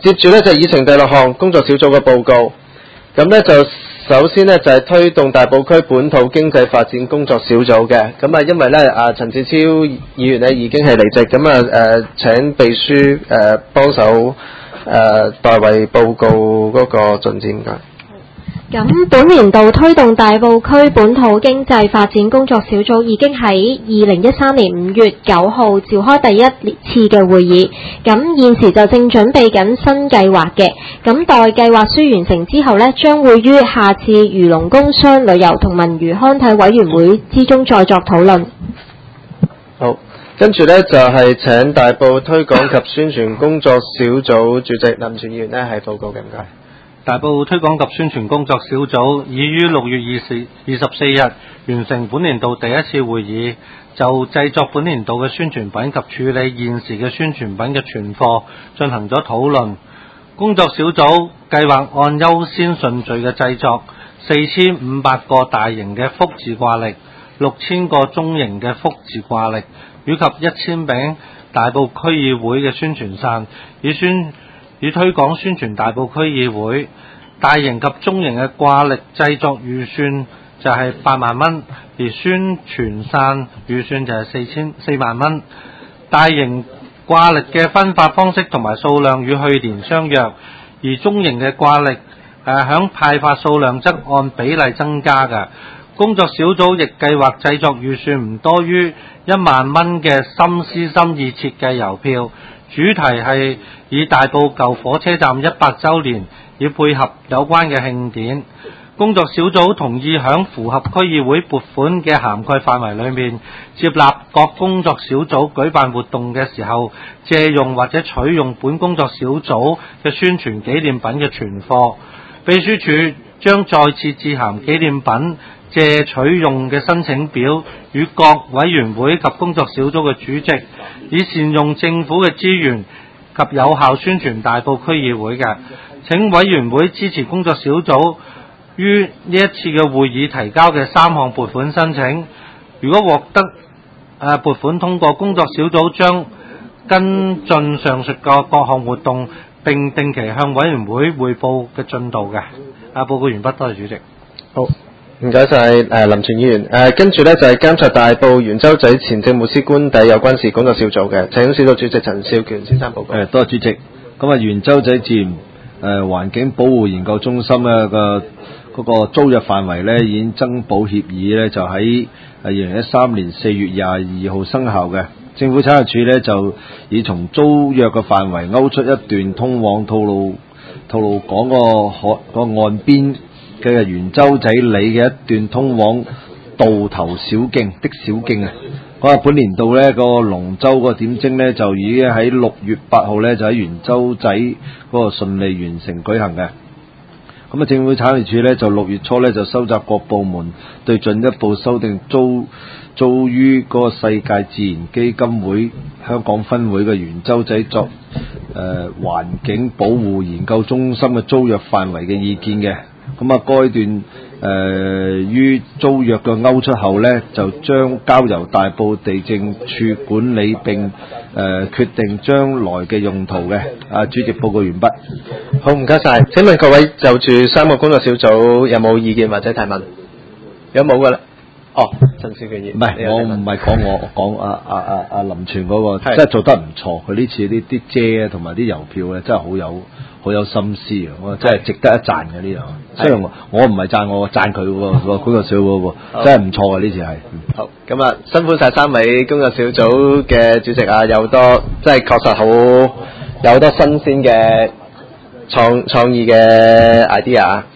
接住咧就議程第6項工作小組嘅報告。咁咧就首先咧就係推動大埔區本土經濟發展工作小組嘅。咁啊，因為咧陳志超議員咧已經係離席，咁啊請秘書幫手代為報告嗰個進展㗎。 咁本年度推動大埔區本土經濟發展工作小組已經喺2013年5月9號召開第一次嘅會議，咁現時就正準備緊新計劃嘅，咁待計劃書完成之後呢，將會於下次漁農工商旅遊同文娛康體委員會之中再作討論。 好，跟住呢就係請大埔推廣及宣傳工作小組主席林全議員呢係報告嘅，唔該。 大埔推廣及宣傳工作小組已於6月24日完成本年度第一次會議，就製作本年度嘅宣傳品及處理現時嘅宣傳品嘅存貨進行咗討論。工作小組計劃按優先順序嘅製作4500個大型嘅福字掛曆、6000個中型嘅福字掛曆，以及1000餅大埔區議會嘅宣傳傘，以推廣宣傳大埔區議會。大型及中型嘅掛曆製作預算就係8萬蚊，而宣傳傘預算就係4萬蚊。大型掛曆嘅分發方式同埋數量與去年相若，而中型嘅掛曆響派發數量則按比例增加嘅。工作小組亦計劃製作預算唔多於1萬蚊嘅心思心意設計郵票，主題係以大埔舊火車站100週年，以配合有關嘅慶典。工作小組同意響符合區議會撥款嘅涵蓋範圍裏面，接納各工作小組舉辦活動嘅時候借用或者取用本工作小組嘅宣傳紀念品嘅存貨。秘書處將再次致函紀念品借取用嘅申請表與各委員會及工作小組嘅主席，以善用政府嘅資源及有效宣傳大埔區議會嘅。請委員會支持工作小組於呢一次嘅會議提交嘅3項撥款申請。如果獲得撥款通過，工作小組將跟進上述嘅各項活動，並定期向委員會匯報嘅進度嘅。報告完畢，多謝主席。 好，唔該晒林全議員。跟住呢就係監察大埔元洲仔前政務司官邸有關事工作小組嘅，請小組主席陳少權先生報告。 多謝主席。咁啊，元洲仔自然環境保護研究中心咧嗰個租約範圍咧已經增補協議咧，就喺2013年4月22號生效嘅。政府產業署咧就已從租約嘅範圍勾出一段通往吐露港個岸邊嘅元洲仔里嘅一段通往渡頭小徑的小徑啊。本年度咧個龍舟個點睛咧就已經喺6月8號咧就喺元洲仔嗰個順利完成舉行嘅。咁啊，政府產業署咧就6月初咧就收集各部門對進一步修訂租於嗰個世界自然基金會香港分會嘅元洲仔作環境保護研究中心嘅租約範圍嘅意見嘅。咁啊，該段於租約嘅勾出後呢，就將交由大埔地政處管理並決定將來嘅用途嘅。主席報告完畢。 好，唔該晒。請問各位就住3個工作小組有冇意見或者提問？有冇㗎啦？陳少權議員。 唔係，我唔係講我講林全嗰個，真係做得唔錯。佢呢次啲遮同埋啲郵票咧，真係好有心思啊！我真係值得一讚嘅呢樣。雖然我唔係讚我，讚佢個工作小組真係唔錯嘅呢次係。 好，咁啊，辛苦晒3位工作小組嘅主席啊，有多即係確實好有好多新鮮嘅創意嘅 idea 啊！